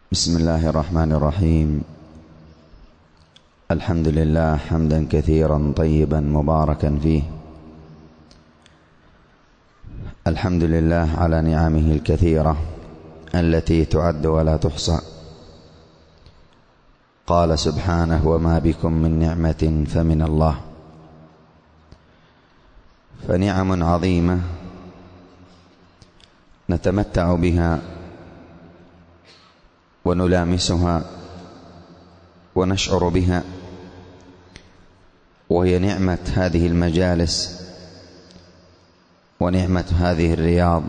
بسم الله الرحمن الرحيم. الحمد لله حمدا كثيرا طيبا مباركا فيه. الحمد لله على نعمه الكثيرة التي تعد ولا تحصى. قال سبحانه: وما بكم من نعمة فمن الله. فنعم عظيمة نتمتع بها ونلامسها ونشعر بها، وهي نعمة هذه المجالس ونعمة هذه الرياض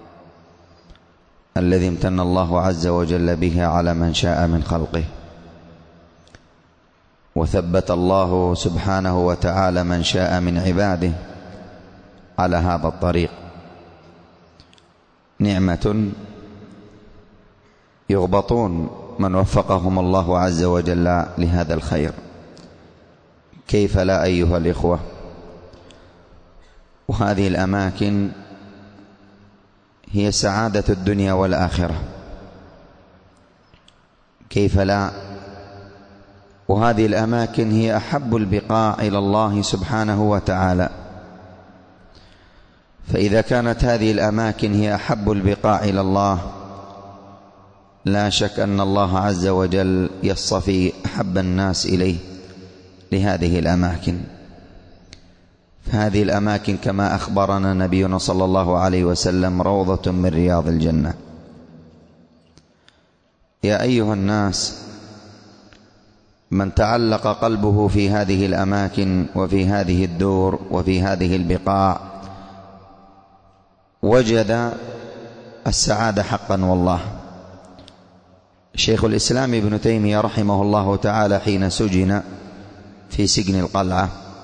الذي امتن الله عز وجل بها على من شاء من خلقه، وثبت الله سبحانه وتعالى من شاء من عباده على هذا الطريق. نعمة يغبطون من وفقهم الله عز وجل لهذا الخير. كيف لا أيها الإخوة؟ وهذه الأماكن هي سعادة الدنيا والآخرة، كيف لا؟ وهذه الأماكن هي أحب البقاع إلى الله سبحانه وتعالى. فإذا كانت هذه الأماكن هي أحب البقاع إلى الله، لا شك أن الله عز وجل يصطفي أحب الناس إليه لهذه الأماكن. فهذه الأماكن كما أخبرنا نبينا صلى الله عليه وسلم روضة من رياض الجنة. يا أيها الناس، من تعلق قلبه في هذه الأماكن وفي هذه الدور وفي هذه البقاع وجد السعادة حقا والله. شيخ الإسلام ابن تيمية رحمه الله تعالى حين سجن في سجن القلعة،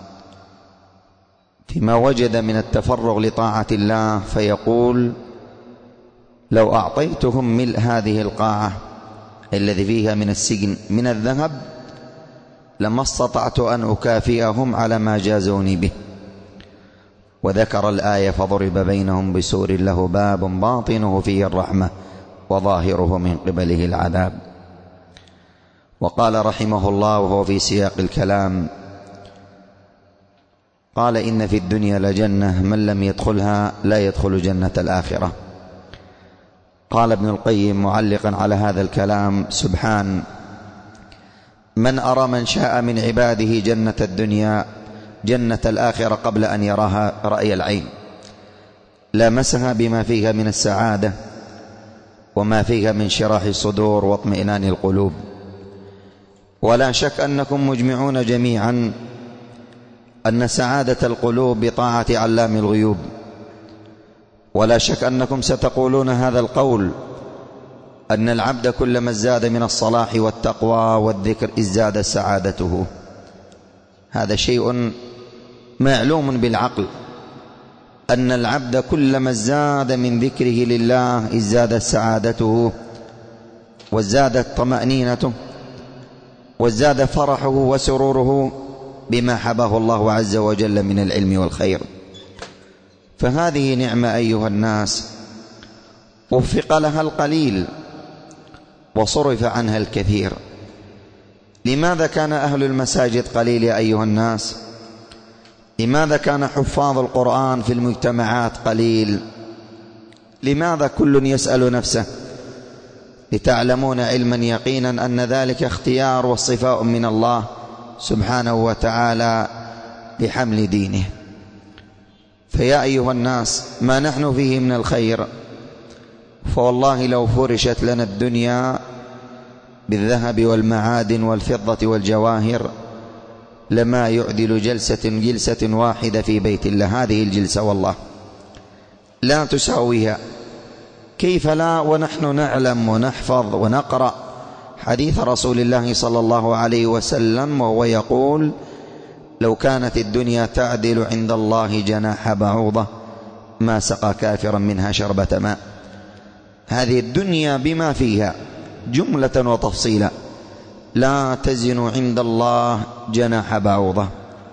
فيما وجد من التفرغ لطاعة الله، فيقول: لو أعطيتهم ملء هذه القاعة الذي فيها من السجن من الذهب لما استطعت أن أكافئهم على ما جازوني به. وذكر الآية: فضرب بينهم بسور له باب باطنه فيه الرحمة وظاهره من قبله العذاب. وقال رحمه الله وهو في سياق الكلام، قال: إن في الدنيا لجنة من لم يدخلها لا يدخل جنة الآخرة. قال ابن القيم معلقا على هذا الكلام: سبحان من أرى من شاء من عباده جنة الدنيا جنة الآخرة قبل أن يراها رأي العين، لامسها بما فيها من السعادة وما فيها من شراح الصدور واطمئنان القلوب. ولا شك أنكم مجمعون جميعا أن سعادة القلوب بطاعة علام الغيوب. ولا شك أنكم ستقولون هذا القول، أن العبد كلما ازداد من الصلاح والتقوى والذكر ازداد سعادته. هذا شيء معلوم بالعقل، أن العبد كلما ازداد من ذكره لله ازدادت سعادته وازدادت طمأنينته وازداد فرحه وسروره بما حباه الله عز وجل من العلم والخير. فهذه نعمة أيها الناس وفق لها القليل وصرف عنها الكثير. لماذا كان أهل المساجد قليل يا أيها الناس؟ لماذا كان حفاظ القرآن في المجتمعات قليل؟ لماذا كل يسأل نفسه؟ لتعلمون علما يقينا أن ذلك اختيار واصطفاء من الله سبحانه وتعالى لحمل دينه. فيا أيها الناس، ما نحن فيه من الخير، فوالله لو فرشت لنا الدنيا بالذهب والمعادن والفضة والجواهر لما يعدل جلسة واحدة في بيت الله. هذه الجلسة والله لا تساويها. كيف لا ونحن نعلم ونحفظ ونقرأ حديث رسول الله صلى الله عليه وسلم وهو يقول: لو كانت الدنيا تعدل عند الله جناح بعوضة ما سقى كافرا منها شربة ماء. هذه الدنيا بما فيها جملة وتفصيلا لا تزن عند الله جناح بعوضة.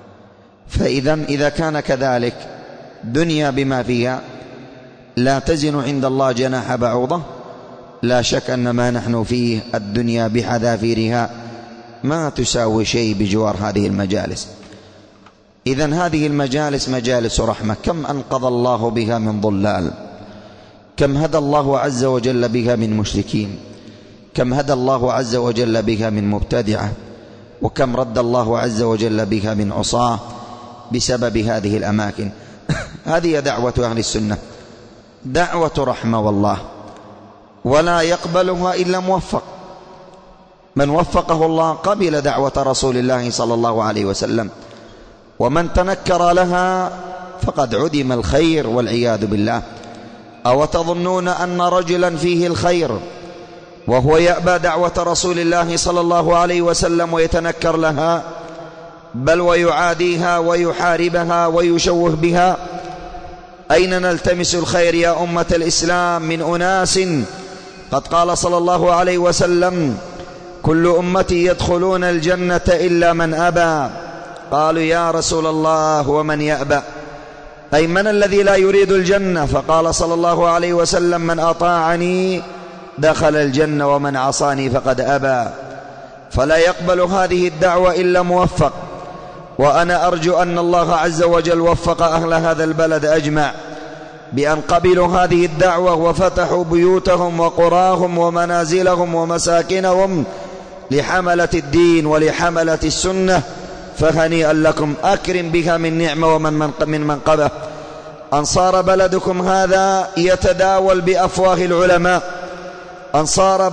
إذا كان كذلك دنيا بما فيها لا تزن عند الله جناح بعوضة، لا شك أن ما نحن فيه الدنيا بحذافيرها ما تساوي شيء بجوار هذه المجالس. إذن هذه المجالس مجالس رحمة، كم أنقذ الله بها من ضلال، كم هدى الله عز وجل بها من مشركين، كم هدى الله عز وجل بها من مبتدعة، وكم رد الله عز وجل بها من عصاة بسبب هذه الأماكن. هذه دعوة أهل السنة، دعوة رحمة والله، ولا يقبلها إلا موفق. من وفقه الله قبل دعوة رسول الله صلى الله عليه وسلم، ومن تنكر لها فقد عدم الخير والعياذ بالله. أو تظنون أن رجلا فيه الخير وهو يأبى دعوة رسول الله صلى الله عليه وسلم ويتنكر لها، بل ويعاديها ويحاربها ويشوه بها؟ أين نلتمس الخير يا أمة الإسلام من أناس قد قال صلى الله عليه وسلم: كل أمتي يدخلون الجنة إلا من أبى. قالوا: يا رسول الله ومن يأبى؟ أي من الذي لا يريد الجنة؟ فقال صلى الله عليه وسلم: من أطاعني دخل الجنة ومن عصاني فقد أبى. فلا يقبل هذه الدعوة إلا موفق، وأنا أرجو أن الله عز وجل وفق أهل هذا البلد أجمع بأن قبلوا هذه الدعوة وفتحوا بيوتهم وقراهم ومنازلهم ومساكنهم لحملة الدين ولحملة السنة، فهنيئا لكم. أكرم بها من نعمة ومن منقبة. أن صار بلدكم هذا يتداول بأفواه العلماء، أن صار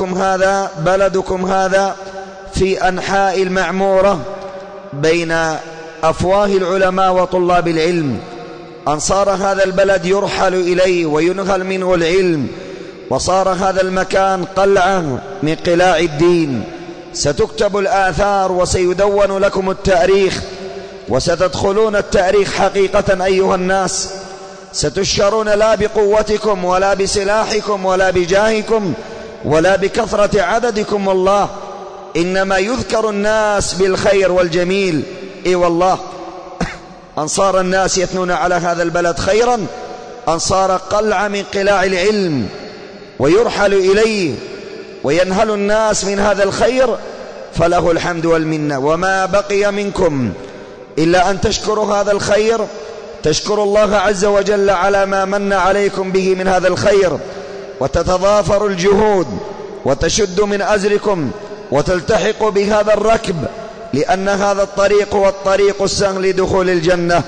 بلدكم هذا في أنحاء المعمورة بين أفواه العلماء وطلاب العلم، أن صار هذا البلد يرحل إليه وينهل منه العلم، وصار هذا المكان قلعة من قلاع الدين. ستكتب الآثار وسيدون لكم التاريخ، وستدخلون التاريخ حقيقة أيها الناس. ستشرون لا بقوتكم ولا بسلاحكم ولا بجاهكم ولا بكثرة عددكم، والله إنما يذكر الناس بالخير والجميل. إي والله، أن صار الناس يثنون على هذا البلد خيرا، أن صار قلعة من قلاع العلم ويرحل إليه وينهل الناس من هذا الخير، فله الحمد والمنة. وما بقي منكم إلا أن تشكروا هذا الخير، تشكروا الله عز وجل على ما من عليكم به من هذا الخير، وتتضافر الجهود وتشد من أزركم وتلتحق بهذا الركب، لأن هذا الطريق هو الطريق السهل لدخول الجنة.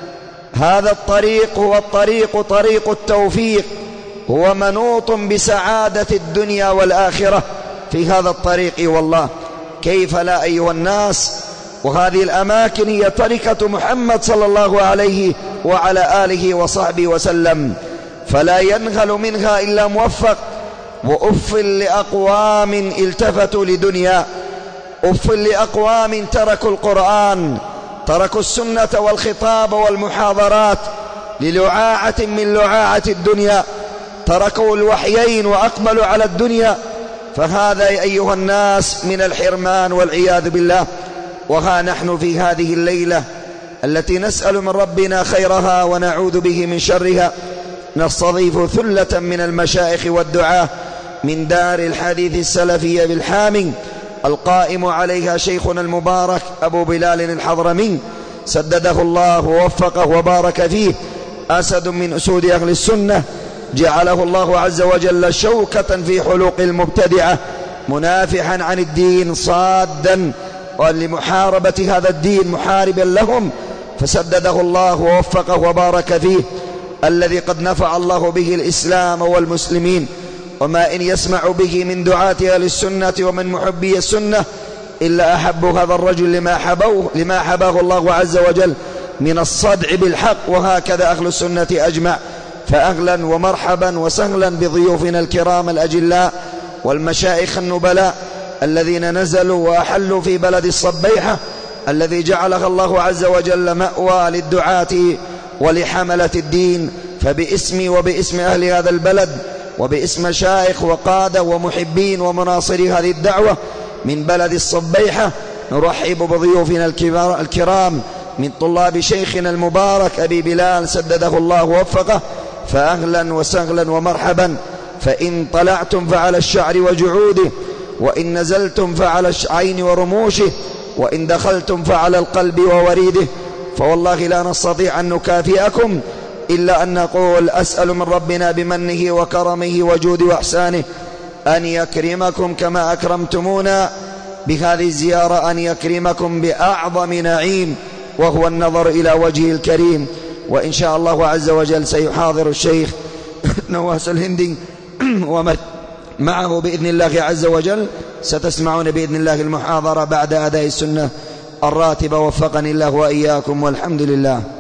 هذا الطريق هو طريق التوفيق، هو منوط بسعادة الدنيا والآخرة في هذا الطريق. والله كيف لا أيها الناس؟ وهذه الأماكن هي تركة محمد صلى الله عليه وعلى آله وصحبه وسلم، فلا ينهل منها إلا موفق. وأف لأقوام التفتوا لدنيا، أف لأقوام تركوا القرآن، تركوا السنة والخطاب والمحاضرات للعاعة من لعاعة الدنيا، تركوا الوحيين وأقبلوا على الدنيا. فهذا أيها الناس من الحرمان والعياذ بالله. وها نحن في هذه الليلة التي نسأل من ربنا خيرها ونعوذ به من شرها، نستضيف ثلة من المشايخ والدعاة من دار الحديث السلفية بالحامي، القائم عليها شيخنا المبارك أبو بلال الحضرمي، سدده الله ووفقه وبارك فيه، أسد من أسود أهل السنة، جعله الله عز وجل شوكة في حلوق المبتدعة، منافحا عن الدين صادا ولمحاربة هذا الدين محاربا لهم، فسدده الله ووفقه وبارك فيه، الذي قد نفع الله به الإسلام والمسلمين. وما إن يسمع به من دعاة أهل السنة ومن محبي السنة إلا أحبوا هذا الرجل لما حباه الله عز وجل من الصدع بالحق. وهكذا أهل السنة أجمع. فأهلا ومرحبا وسهلا بضيوفنا الكرام الأجلاء والمشايخ النبلاء الذين نزلوا وأحلوا في بلد الصبيحة، الذي جعلها الله عز وجل مأوى للدعاة ولحملة الدين. فباسمي وباسم أهل هذا البلد وباسم مشايخ وقادة ومحبين ومناصري هذه الدعوة من بلد الصبيحة نرحب بضيوفنا الكرام من طلاب شيخنا المبارك أبي بلال سدده الله ووفقه. فأهلا وسهلا ومرحبا. فإن طلعتم فعلى الشعر وجعوده، وإن نزلتم فعلى العين ورموشه، وإن دخلتم فعلى القلب ووريده. فوالله لا نستطيع أن نكافئكم إلا أن نقول: أسأل من ربنا بمنه وكرمه وجود وإحسانه أن يكرمكم كما أكرمتمونا بهذه الزيارة، أن يكرمكم بأعظم نعيم وهو النظر إلى وجهه الكريم. وإن شاء الله عز وجل سيحاضر الشيخ نواس الهندي ومعه بإذن الله عز وجل. ستسمعون بإذن الله المحاضرة بعد أداء السنة الراتبة، وفقني الله وإياكم، والحمد لله.